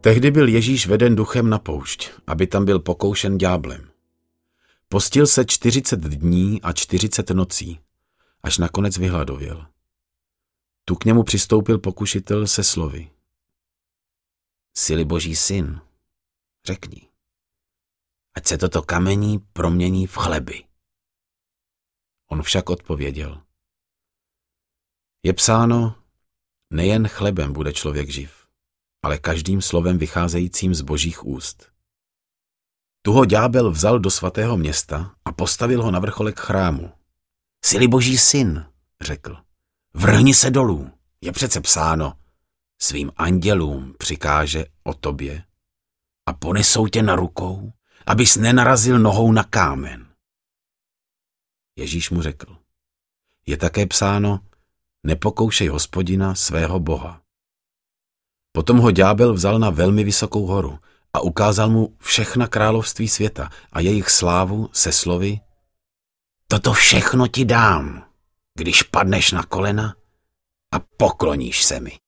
Tehdy byl Ježíš veden duchem na poušť, aby tam byl pokoušen ďáblem. Postil se 40 dní a 40 nocí, až nakonec vyhladověl. Tu k němu přistoupil pokušitel se slovy. Jsi-li Boží syn, řekni, ať se toto kamení promění v chleby. On však odpověděl. Je psáno, nejen chlebem bude člověk živ, ale každým slovem vycházejícím z Božích úst. Tu ho ďábel vzal do svatého města a postavil ho na vrcholek chrámu. Jsi-li Boží syn, řekl, vrhni se dolů, je přece psáno, svým andělům přikáže o tobě a ponesou tě na rukou, abys nenarazil nohou na kámen. Ježíš mu řekl, je také psáno, nepokoušej Hospodina svého Boha. Potom ho ďábel vzal na velmi vysokou horu a ukázal mu všechna království světa a jejich slávu se slovy, toto všechno ti dám, když padneš na kolena a pokloníš se mi.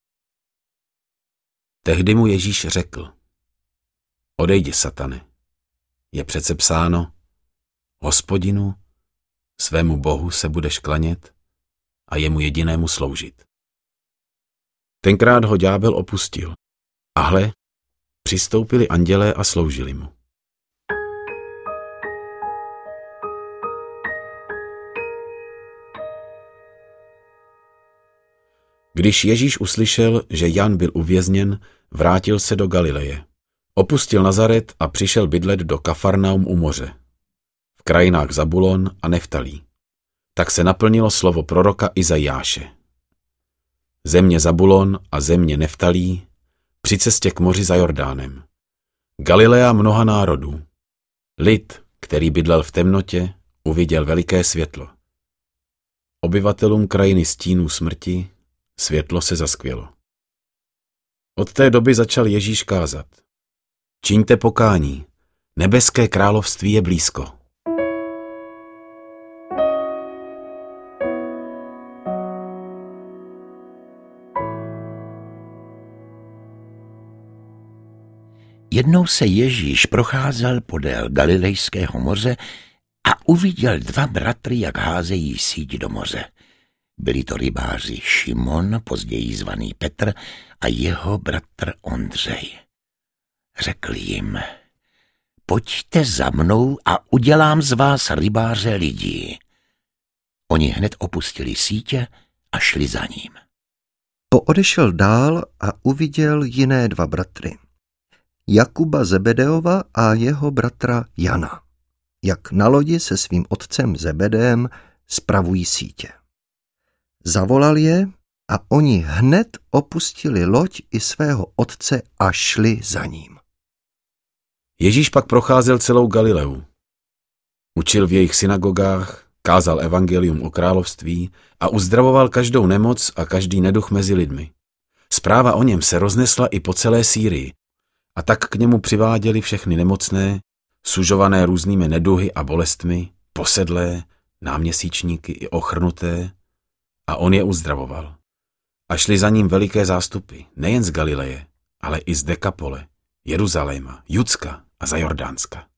Tehdy mu Ježíš řekl, odejdi, satane, je přece psáno, Hospodinu, svému Bohu se budeš klanět a jemu jedinému sloužit. Tenkrát ho ďábel opustil a hle, přistoupili andělé a sloužili mu. Když Ježíš uslyšel, že Jan byl uvězněn, vrátil se do Galileje. Opustil Nazaret a přišel bydlet do Kafarnaum u moře, v krajinách Zabulon a Neftalí. Tak se naplnilo slovo proroka Izajáše. Země Zabulon a země Neftalí, při cestě k moři za Jordánem. Galilea mnoha národů. Lid, který bydlel v temnotě, uviděl veliké světlo. Obyvatelům krajiny stínů smrti světlo se zaskvělo. Od té doby začal Ježíš kázat. Čiňte pokání, nebeské království je blízko. Jednou se Ježíš procházel podél Galilejského moře a uviděl dva bratry, jak házejí síť do moře. Byli to rybáři Šimon, později zvaný Petr, a jeho bratr Ondřej. Řekl jim, pojďte za mnou a udělám z vás rybáře lidí. Oni hned opustili sítě a šli za ním. Poodešel dál a uviděl jiné dva bratry. Jakuba Zebedeova a jeho bratra Jana, jak na lodi se svým otcem Zebedeem spravují sítě. Zavolal je a oni hned opustili loď i svého otce a šli za ním. Ježíš pak procházel celou Galileu. Učil v jejich synagogách, kázal evangelium o království a uzdravoval každou nemoc a každý neduch mezi lidmi. Zpráva o něm se roznesla i po celé Sýrii a tak k němu přiváděli všechny nemocné, sužované různými neduhy a bolestmi, posedlé, náměsíčníky i ochrnuté, a on je uzdravoval. A šli za ním veliké zástupy, nejen z Galileje, ale i z Dekapole, Jeruzaléma, Judska a za Jordánska.